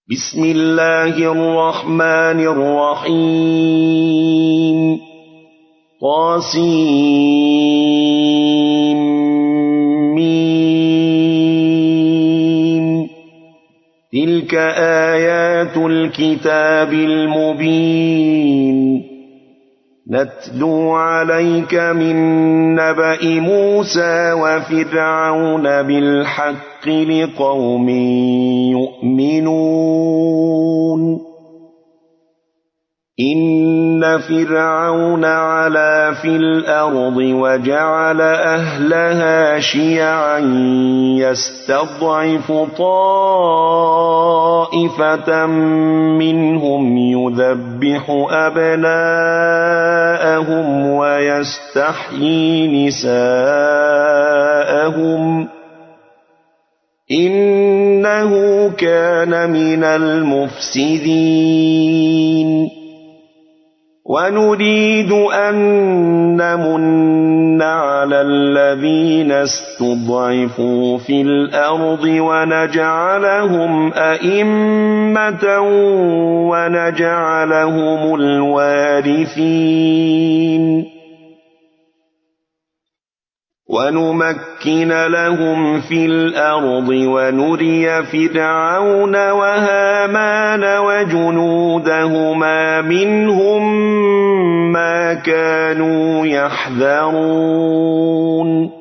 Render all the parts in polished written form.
بسم الله الرحمن الرحيم طاسيم تلك آيات الكتاب المبين نتلو عليك من نبأ موسى وفرعون بالحق لقوم يؤمنون إن فرعون علا في الأرض وجعل أهلها شيعا يستضعف طائفة منهم يذبح أبناءهم ويستحيي نساءهم إنه كان من المفسدين ونريد أن نمن على الذين استضعفوا في الأرض ونجعلهم أئمة ونجعلهم الوارثين ونمكن لهم في الأرض ونري فرعون وهامان وجنودهما منهم ما كانوا يحذرون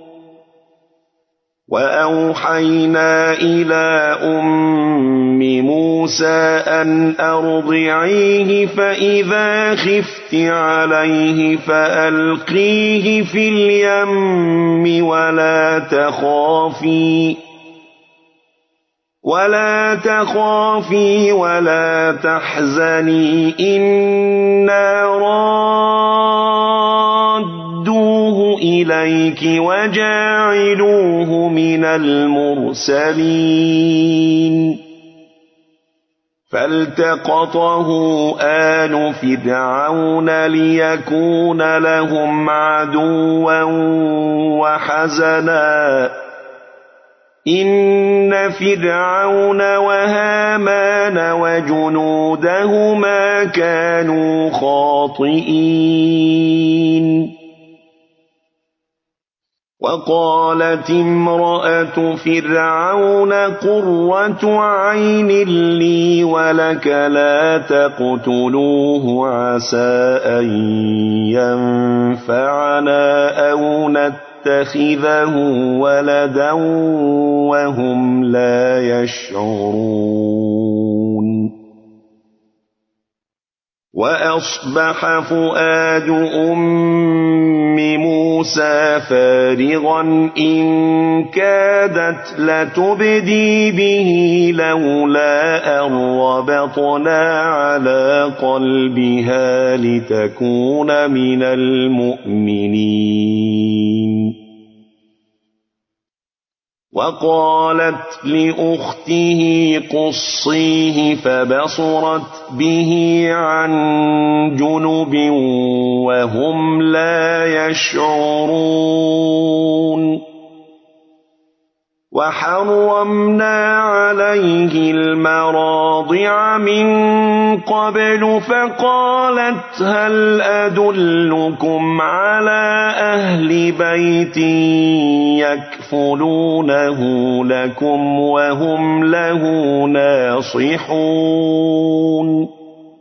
وأوحينا إلى أم موسى أن أرضعيه فإذا خفت عليه فألقيه في اليم ولا تخافي ولا تحزني إنا رادوه إليك وجاعلوه من المرسلين فالتقطه آل فرعون ليكون لهم عدوا وحزنا إن فرعون وهامان وجنودهما كانوا خاطئين وقالت امرأة فرعون قرة عين لي ولك لا تقتلوه عسى أن ينفعنا أو نتخذه ولدا وهم لا يشعرون وأصبح فؤاد أم موسى فارغا إن كادت لتبدي به لولا أن ربطنا على قلبها لتكون من المؤمنين وقالت لأخته قصيه فبصرت به عن جنب وهم لا يشعرون وحرمنا عليه المراضع من قبل فقالت هل أدلكم على أهل بيت يكفلونه لكم وهم له ناصحون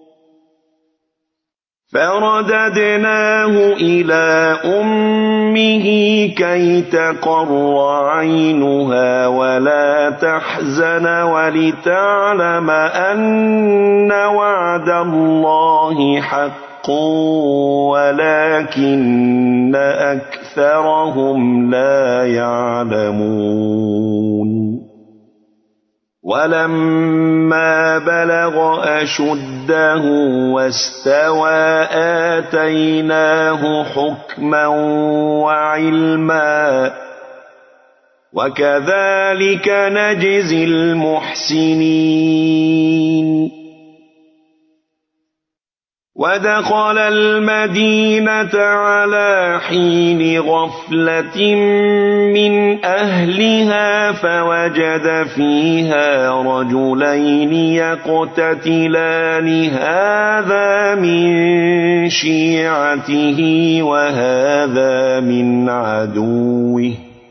فرددناه إلى أمه كي تقر عينها ولا تحزن ولتعلم أن وعد الله حق ولكن أكثرهم لا يعلمون ولما بلغ أشده واستوى آتيناه حكما وعلما وكذلك نجزي المحسنين ودخل المدينة على حين غفلة من أهلها فوجد فيها رجلين يقتتلان هذا من شيعته وهذا من عدوه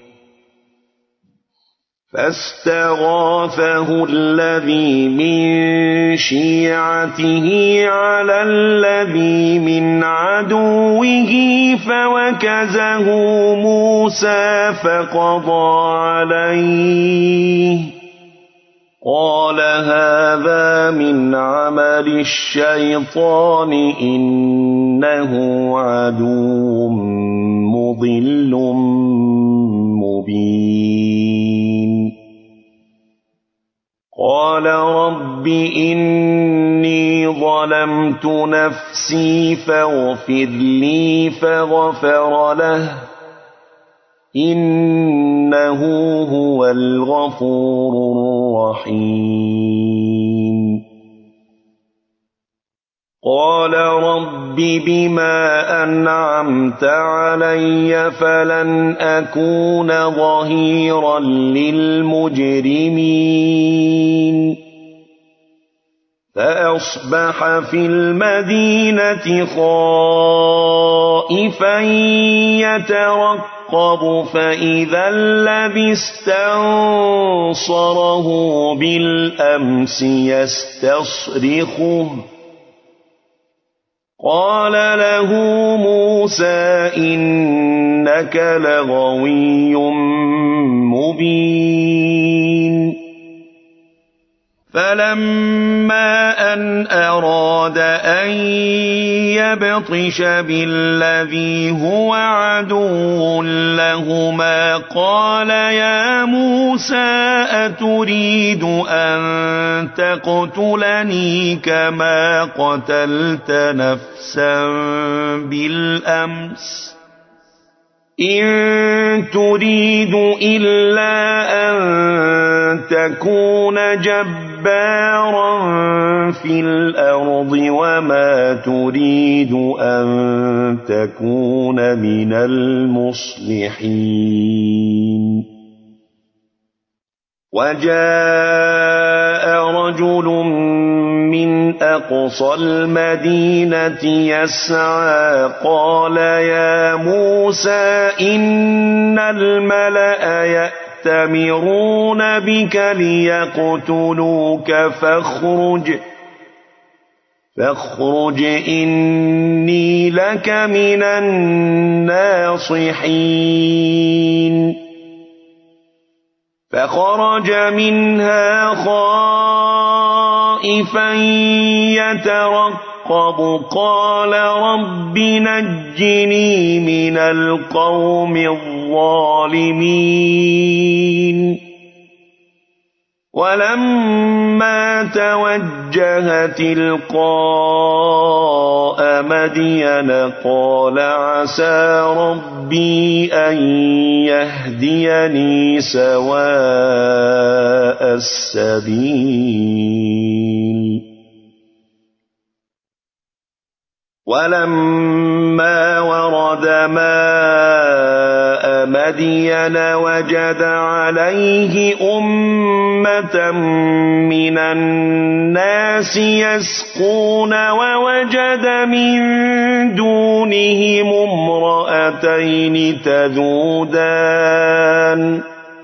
فاستغاثه الذي من شيعته على الذي من عدوه فوكزه موسى فقضى عليه قال هذا من عمل الشيطان إنه عدو مضل مبين قال رب إني ظلمت نفسي فاغفر لي فغفر له إنه هو الغفور الرحيم قال رب بما أنعمت علي فلن أكون ظهيرا للمجرمين فأصبح في المدينة خائفا يترقب فإذا الذي استنصره بالأمس يستصرخه قال له موسى إنك لغوي مبين فلما أن أراد أن يبطش بالذي هو عدو لهما قال يا موسى أتريد أن تقتلني كما قتلت نفسا بالأمس إن تريد إلا أن تكون جبارا في الأرض وما تريد أن تكون من المصلحين وجاء رجل من أقصى المدينة يسعى قال يا موسى إن الملأ يأتمرون بك ليقتلوك فاخرج إني لك من الناصحين فخرج منها خائفا يترقب قال رب نجني من القوم الظالمين ولما توجه تلقاء مدين قال عسى ربي أن يهديني سواء السبيل ولما ورد ماء مدين وجد عليه أمة من الناس يسقون ووجد من دونهم امرأتين تذودان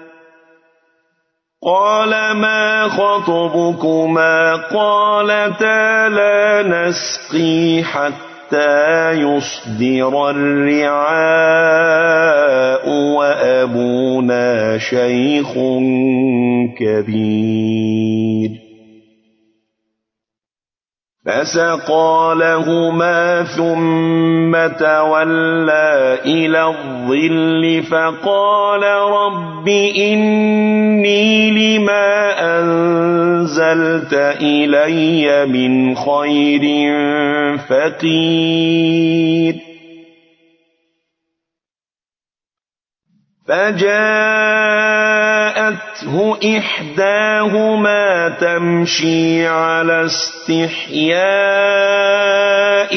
قال ما خطبكما قالتا لا نسقي حتى يصدر الرعاء وأبونا شيخ كبير فسقى لهما ثم تولى إلى الظل فقال رب إني لما أنزلت إلي من خير فقير فجاءت فحملته إحداهما تمشي على استحياء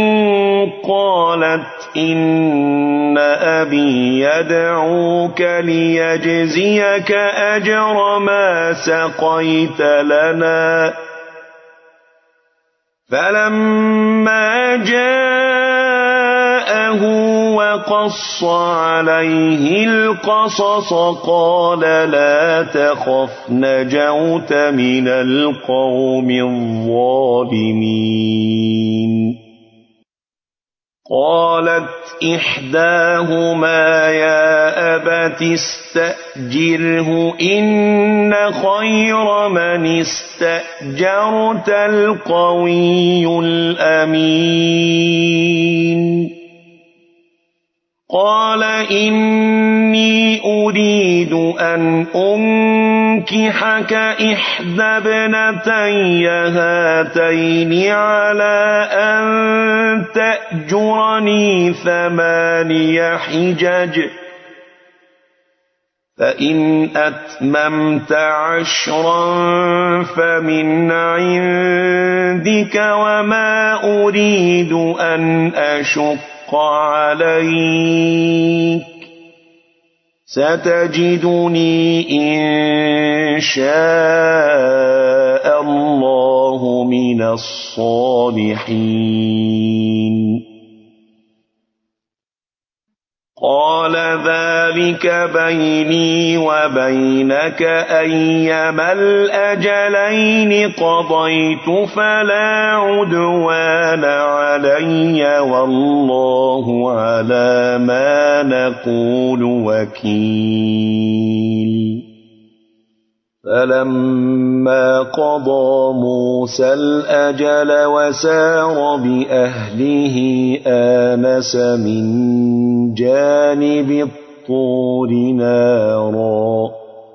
قالت إن أبي يدعوك ليجزيك أجر ما سقيت لنا فلما جاءه وقص عليه القصص قال لا تخف نجوت من القوم الظالمين قالت إحداهما يا أبت استأجره إن خير من استأجرت القوي الأمين قال إني أريد أن أنكحك إحدى ابنتي هاتين على أن تأجرني 8 حجج فإن أتممت 10 فمن عندك وما أريد أن أشق عليك ستجدني إن شاء الله من الصالحين قال ذلك بيني وبينك أيما الأجلين قضيت فلا عدوان علي والله على ما نقول وكيل فلما قضى موسى الأجل وسار بأهله آنس من جانب الطور نارا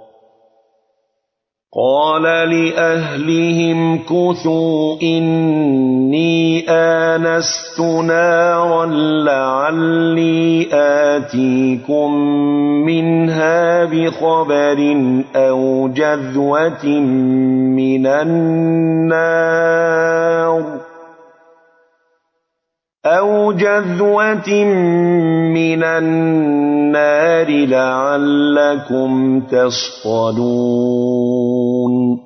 قال لأهلهم كثوا إني آنست نارا لعلي آتيكم منها بخبر أو جذوة من النار لعلكم تصطلون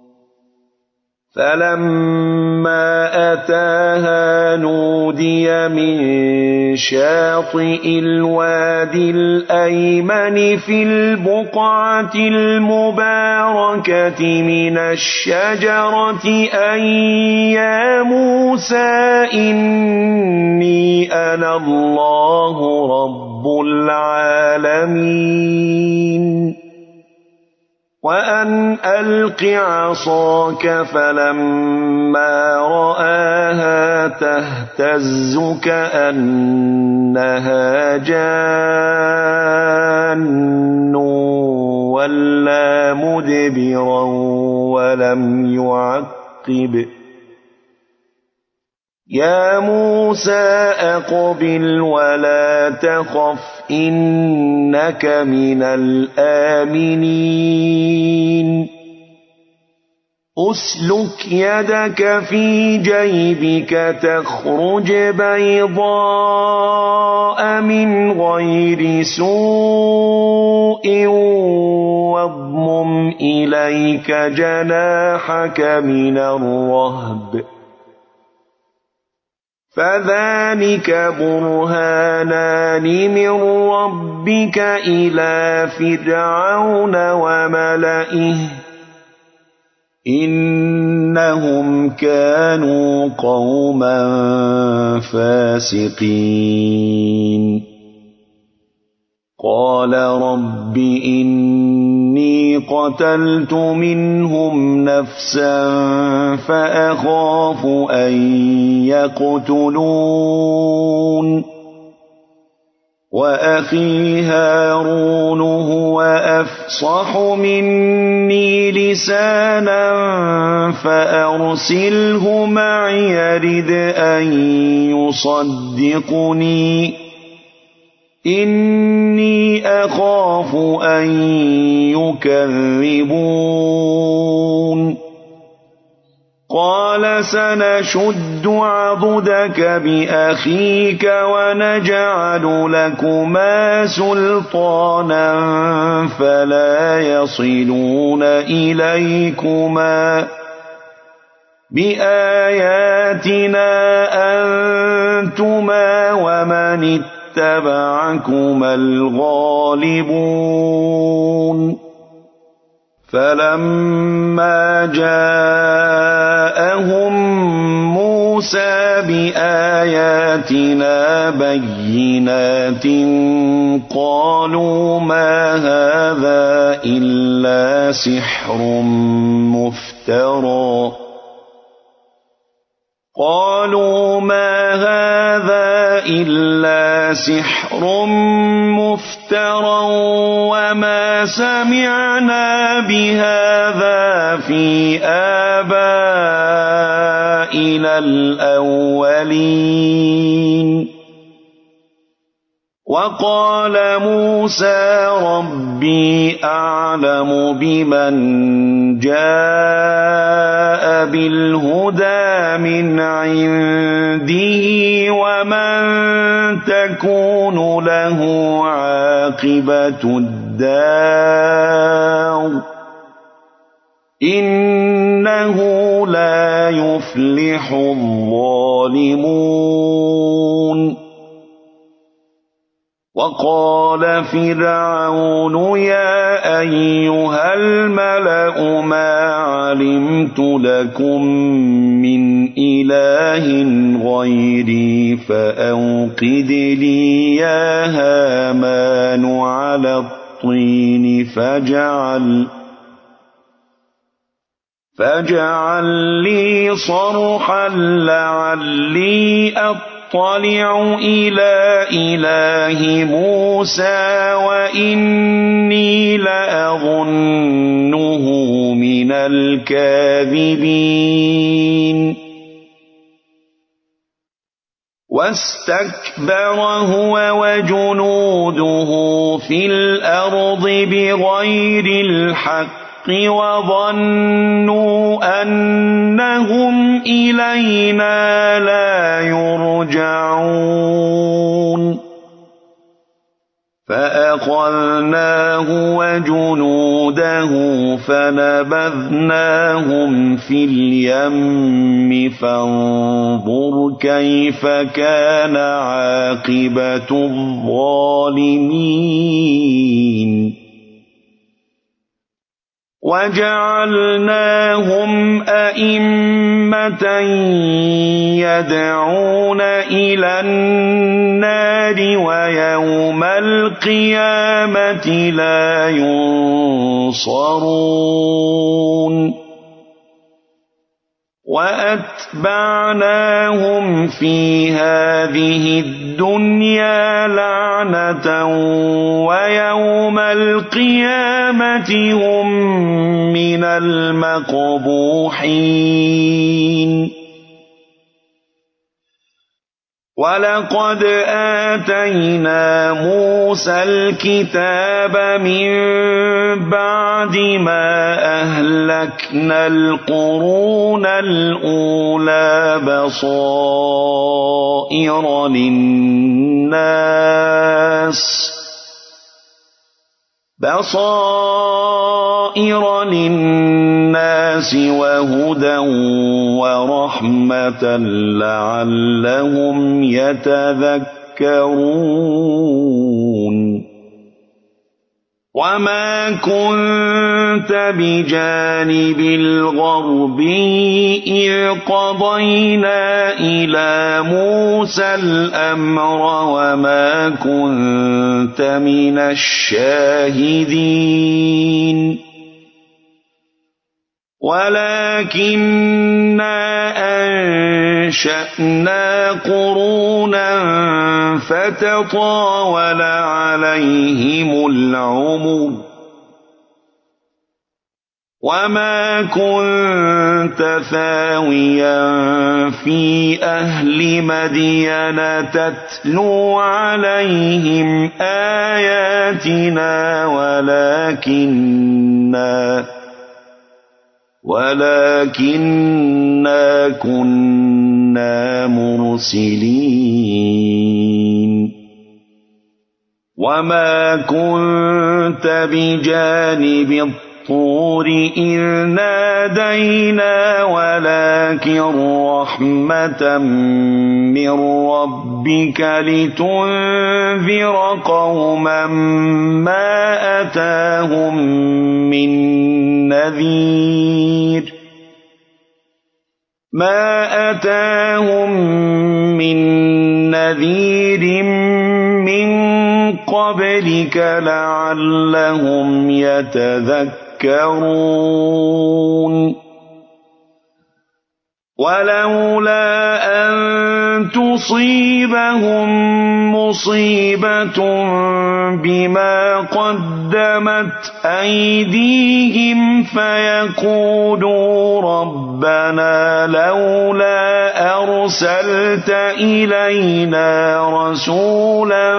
فلما أتاها نودي من شاطئ الوادي الأيمن في البقعة المباركة من الشجرة أن يا موسى إني أنا الله رب العالمين وأن ألق عصاك فلما رآها تهتز كأنها جان ولا مدبرا ولم يعقب يا موسى أقبل ولا تخف إنك من الآمنين أسلك يدك في جيبك تخرج بيضاء من غير سوء واضمم إليك جناحك من الرهب فذلك برهانان من ربك إلى فرعون وملئه إنهم كانوا قوما فاسقين قال رب إني قتلت منهم نفسا فأخاف أن يقتلون وأخي هارون هو أفصح مني لسانا فأرسله معي يرد أن يصدقني إني أخاف أن يكذبون قال سنشد عضدك بأخيك ونجعل لكما سلطانا فلا يصلون إليكما بآياتنا أنتما ومن اتبعكما الغالبون فلما جاءهم موسى بآياتنا بينات قالوا ما هذا إلا سحر مفترى وما سمعنا بهذا في آبائنا الأولين وقال موسى ربي أعلم بمن جاء بالهدى من عنده ومن تكون له عاقبة الدار إنه لا يفلح الظالمون وقال فرعون يا أيها الملأ ما علمت لكم من إله غيري فأوقد لي يا هامان على الطين فاجعل لي صرحا لعلي أطلع إلى إله موسى وإني لأظنه من الكاذبين واستكبر هو وجنوده في الأرض بغير الحق وظنوا أنهم إلينا لا يرجعون فأخذناه وجنوده فنبذناهم في اليم فانظر كيف كان عاقبة الظالمين وجعلناهم أئمة يدعون إلى النار ويوم القيامة لا ينصرون وأتبعناهم في هذه الدنيا لعنة ويوم القيامة هم من المقبوحين ولقد آتينا موسى الكتاب من بعد ما أهلكنا القرون الأولى بصائر للناس وهدى ورحمة لعلهم يتذكرون وما كنت بجانب الغربي إذ قضينا إلى موسى الأمر وما كنت من الشاهدين ولكننا أنشأنا قرونا فتطاول عليهم العمر وما كنت ثاويا في أهل مدين تتلو عليهم آياتنا ولكننا كنا مرسلين وما كنت بجانب الطور إذ نادينا ولكن رحمة من ربك لتنذر قوما ما أتاهم من نذير من قبلك لعلهم يتذكرون ولولا أن تصيبهم مصيبة بما قدمت أيديهم فيقولوا ربنا لولا أرسلت إلينا رسولا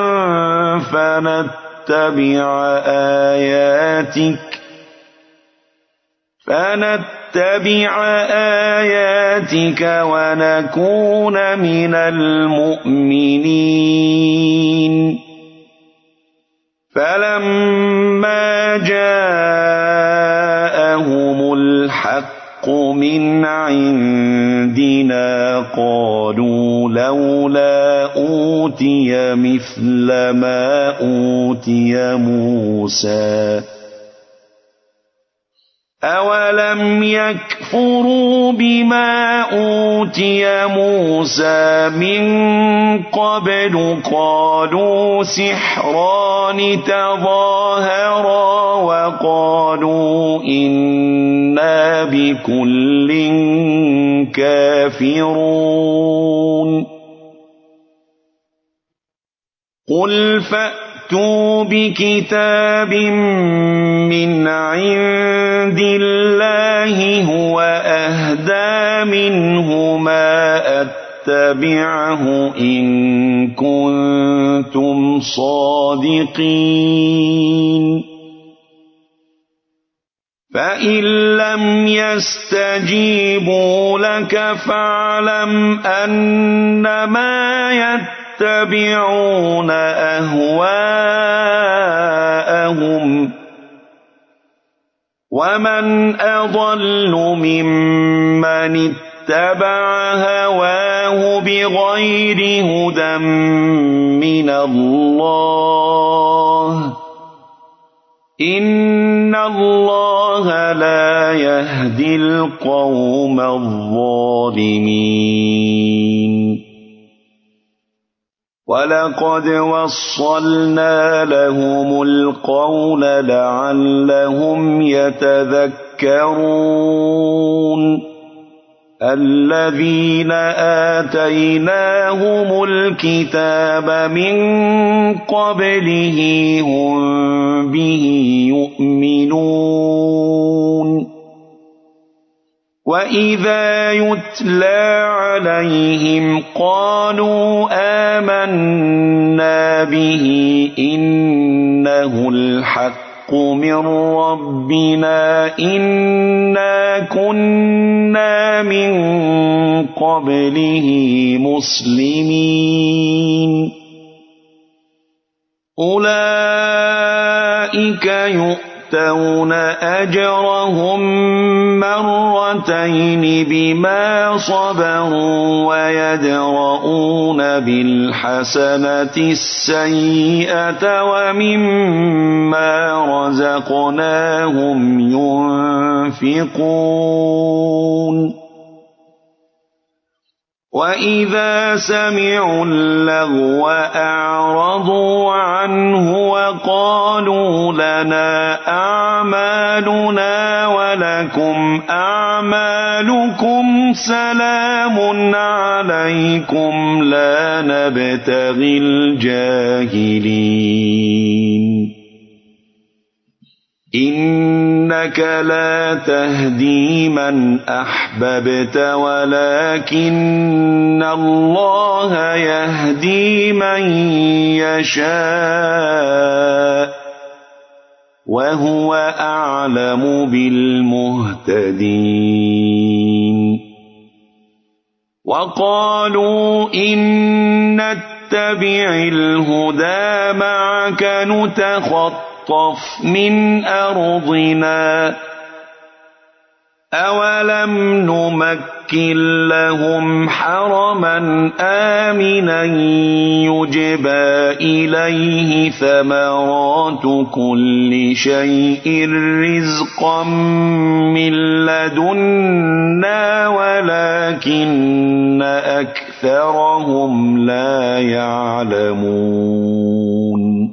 فنتبع آياتك ونكون من المؤمنين فلما جاءهم الحق من عندنا قالوا لولا أوتي مثل ما أوتي موسى أولم يكفروا بما أوتي موسى من قبل قالوا سحران تظاهرا وقالوا إنا بكل كافرون قل فأتوا بكتاب من عند الله هو أهدى منه ما أتبعه إن كنتم صادقين فإن لم يستجيبوا لك فاعلم أنما يتبعون أهواءهم ومن أضل ممن اتبع هواه بغير هدى من الله إن الله لا يهدي القوم الظالمين ولقد وصلنا لهم القول لعلهم يتذكرون الذين آتيناهم الكتاب من قبله هم به يؤمنون وإذا يتلى عليهم قالوا آمنا به إنه الحق من ربنا إنا كنا من قبله مسلمين أولئك يؤتون أجرهم مرتين بما صبروا ويدرؤون بالحسنة السيئة ومما رزقناهم ينفقون وإذا سمعوا اللغو أعرضوا عنه وقالوا لنا أعمالنا ولكم أعمالكم سلام عليكم لا نبتغي الجاهلين إنك لا تهدي من أحببت ولكن الله يهدي من يشاء وهو أعلم بالمهتدين وقالوا إن نتبع الهدى معك نتخطف من أرضنا أولم نمكن لهم حرما آمنا يجبى إليه ثمرات كل شيء رزقا من لدنا ولكن أكثرهم لا يعلمون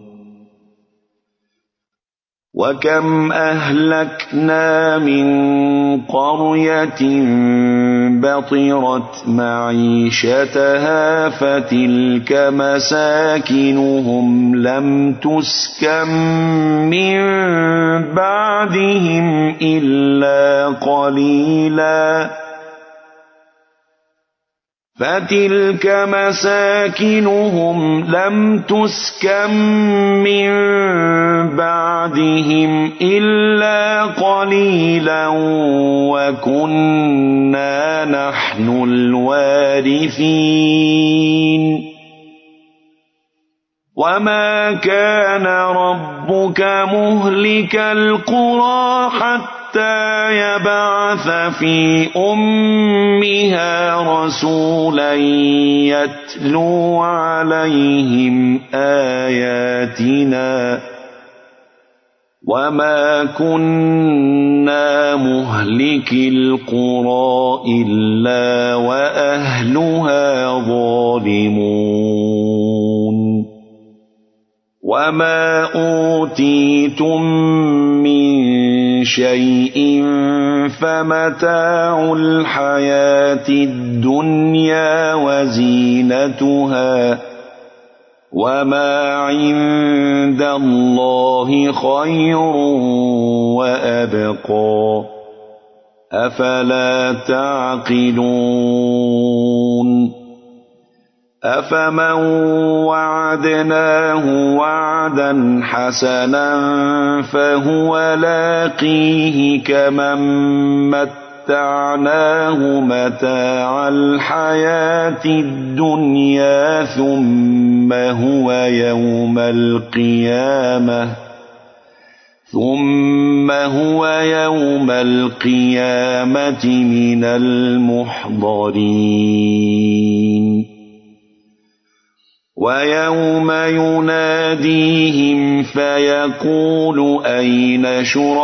وكم أهلكنا من قرية بطرت معيشتها فتلك مساكنهم لم تسكن من بعدهم إلا قليلا فتلك مساكنهم لم تسكن من بعدهم إلا قليلا وكنا نحن الوارثين وما كان ربك مهلك القرى حتى يبعث في أمها رسولا يتلو عليهم آياتنا وما كنا مهلك القرى إلا وأهلها ظالمون وما أوتيتم من شيء فمتاع الحياة الدنيا وزينتها وما عند الله خير وأبقى أفلا تعقلون أفمن وعدناه وعدا حسنا فهو لاقيه كمن متعناه متاع الحياة الدنيا ثم هو يوم القيامة من المحضرين ويوم يناديهم فيقول أين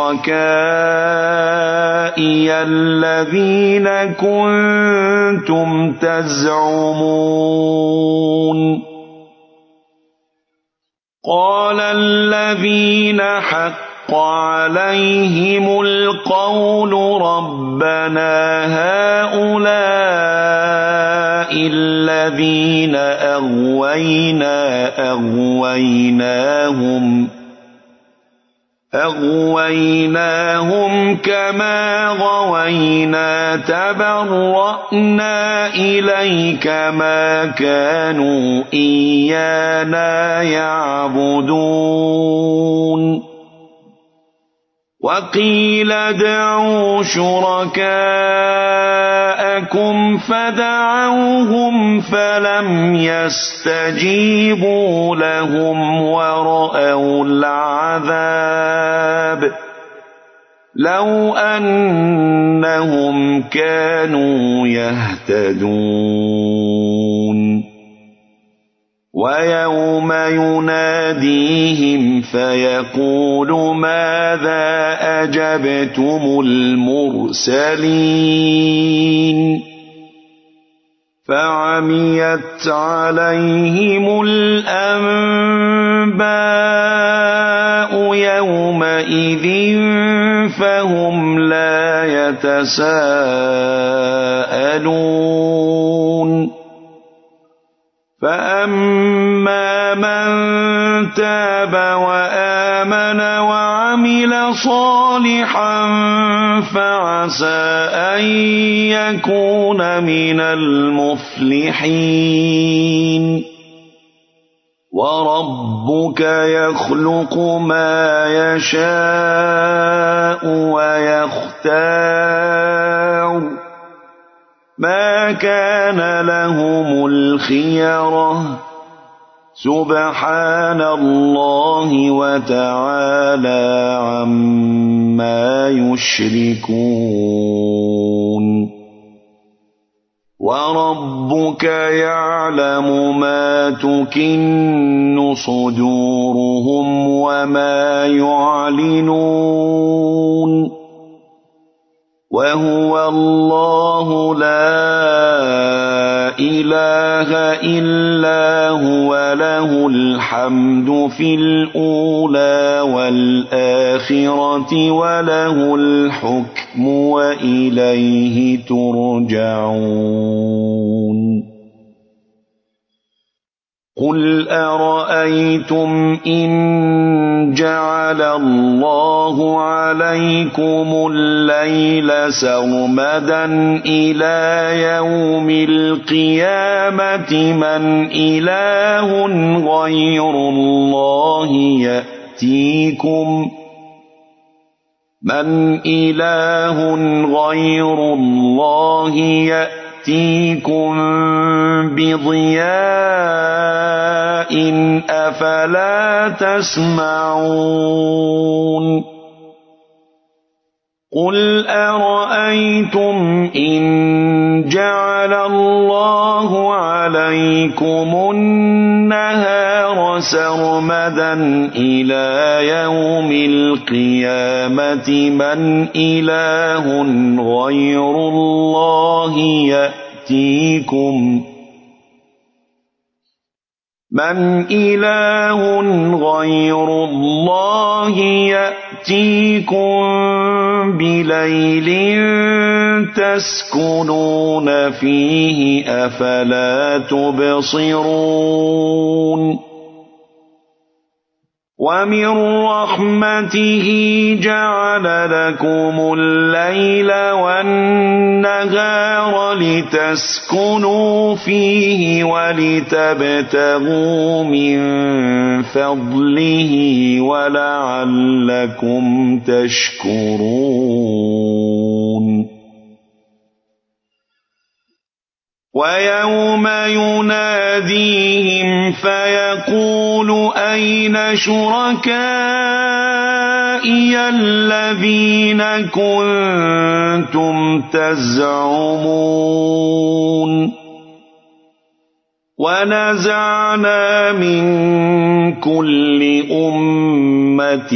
شركائي الذين كنتم تزعمون قال الذين حق عليهم القول ربنا هؤلاء الذين أغويناهم كما غوينا تبرأنا إليك ما كانوا إيانا يعبدون وقيل ادعوا شركاءكم فدعوهم فلم يستجيبوا لهم ورأوا العذاب لو أنهم كانوا يهتدون ويوم يناديهم فيقول ماذا أجبتم المرسلين فعميت عليهم الأنباء يومئذ فهم لا يتساءلون فأما من تاب وآمن وعمل ويعمل صالحا فعسى أن يكون من المفلحين وربك يخلق ما يشاء ويختار ما كان لهم الخيرة سبحان الله وتعالى عما يشركون وربك يعلم ما تكن صدورهم وما يعلنون وهو الله لا إله إلا هو له الحمد في الأولى والآخرة وله الحكم وإليه ترجعون قل أرأيتم إن جعل الله عليكم الليل سرمدا إلى يوم القيامة من إله غير الله يأتيكم بضياء أفلا تسمعون قل أرأيتم إن جعل الله عليكم النهار سرمدا إلى يوم القيامة من إله غير الله يأتيكم بليل تسكنون فيه أفلا تبصرون ومن رحمته جعل لكم الليل والنهار لتسكنوا فيه ولتبتغوا من فضله ولعلكم تشكرون ويوم يناديهم فيقول أين شركائي الذين كنتم تزعمون ونزعنا من كل أمة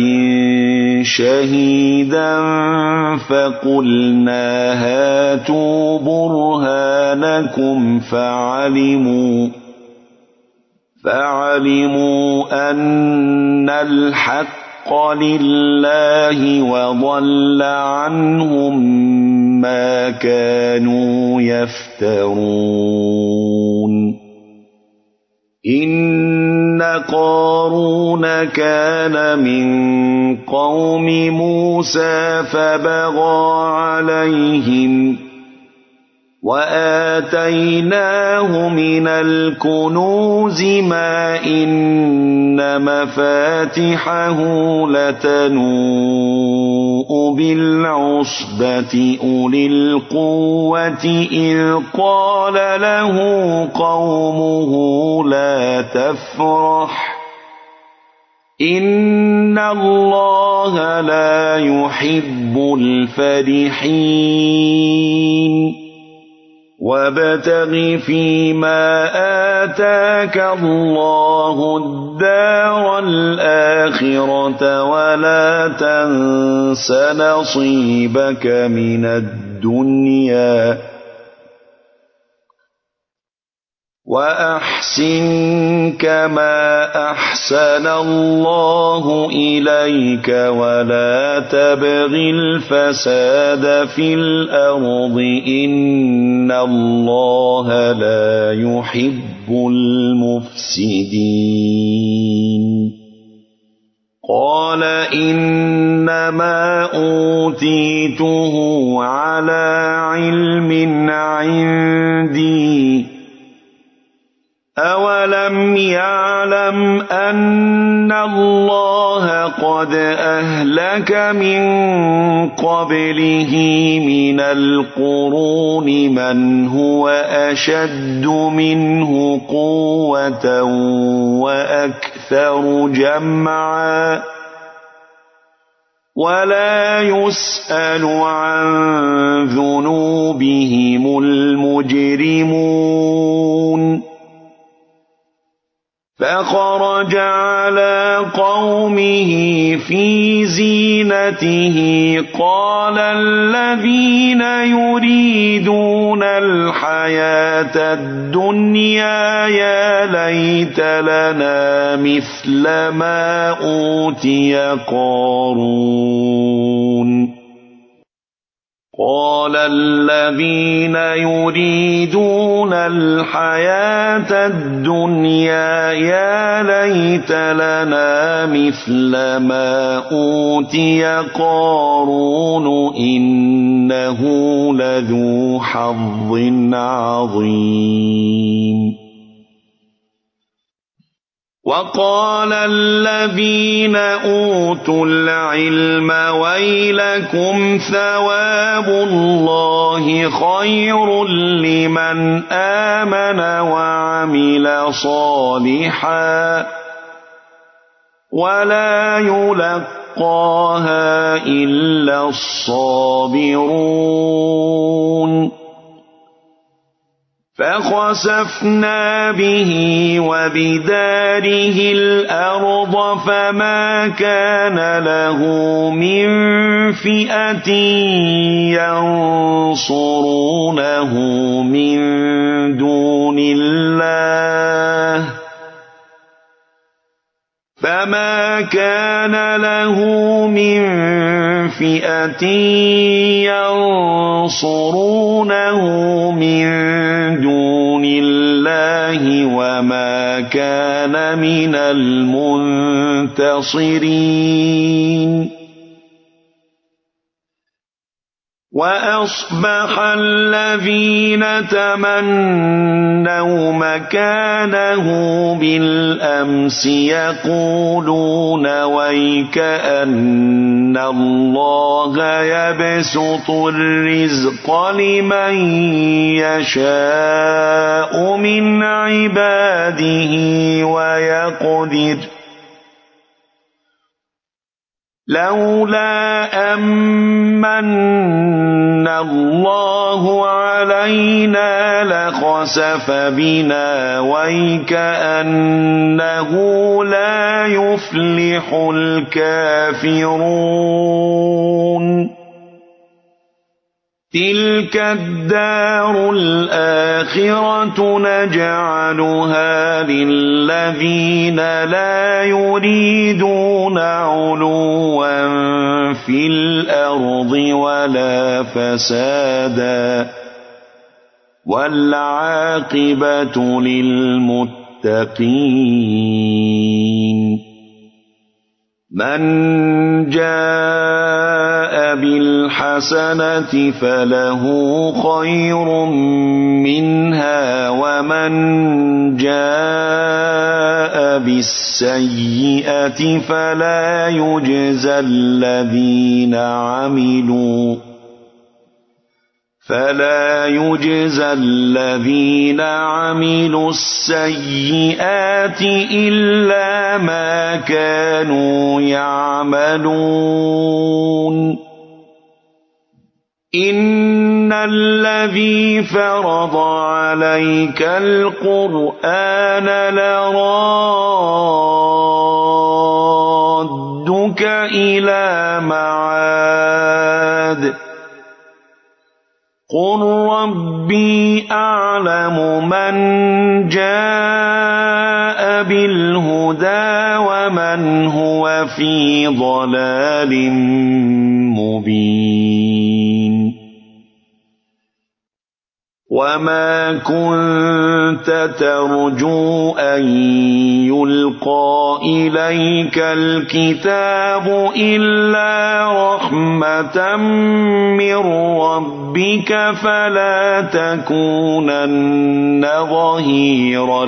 شهيدا فقلنا هاتوا برهانكم فعلموا أن الحق لله وضل عنهم ما كانوا يفترون إن قارون كان من قوم موسى فبغى عليهم وآتيناه من الكنوز ما إن مفاتحه لتنوء بالعصبة أولي القوة إذ قال له قومه لا تفرح إن الله لا يحب الفرحين وابتغ فيما آتاك الله الدار الآخرة ولا تنس نصيبك من الدنيا وأحسن كما أحسن الله إليك ولا تبغ الفساد في الأرض إن الله لا يحب المفسدين قال إنما أوتيته على علم عندي أولم يعلم أن الله قد أهلك من قبله من القرون من هو أشد منه قوة وأكثر جمعا ولا يسأل عن ذنوبهم المجرمون فخرج على قومه في زينته قال الذين يريدون الحياة الدنيا يا ليت لنا مثل ما أوتي قارون قال الذين يريدون الحياة الدنيا يا ليت لنا مثل ما أوتي قارون إنه لذو حظ عظيم وقال الذين أوتوا العلم ويلكم ثواب الله خير لمن آمن وعمل صالحا ولا يلقاها إلا الصابرون فخسفنا به وبداره الأرض فما كان له من فئة ينصرونه من دون الله فما كان له من فئة ينصرونه من دون الله وما كان من المنتصرين وأصبح الذين تمنوا مكانه بالأمس يقولون ويكأن الله يبسط الرزق لمن يشاء من عباده ويقدر لولا أمن الله علينا لخسف بنا ويكأنه لا يفلح الكافرون تلك الدار الآخرة نجعلها للذين لا يريدون علوا في الأرض ولا فسادا والعاقبة للمتقين من جاء بالحسنة فله خير منها ومن جاء بالسيئة فلا يجزى الذين عملوا السيئات إلا ما كانوا يعملون إن الذي فرض عليك القرآن لرادك إلى معاد قل ربي أعلم من جاء بالهدى ومن هو في ضلال مبين وما كنت ترجو أن يلقى إليك الكتاب إلا رحمة من ربك فلا تكونن ظهيرا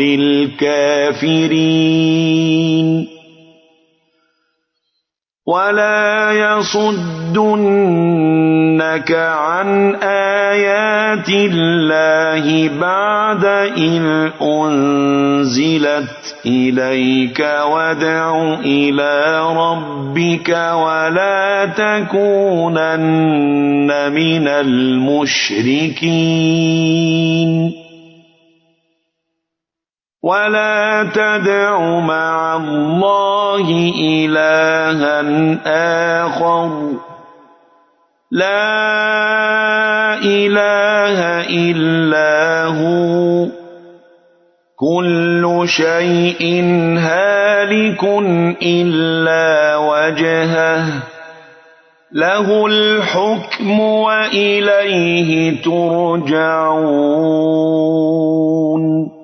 للكافرين ولا يصدنك عن آيات الله بعد إذ أنزلت إليك وادع إلى ربك ولا تكونن من المشركين ولا تدع مع الله إلها آخر لا إله إلا هو كل شيء هالك إلا وجهه له الحكم وإليه ترجعون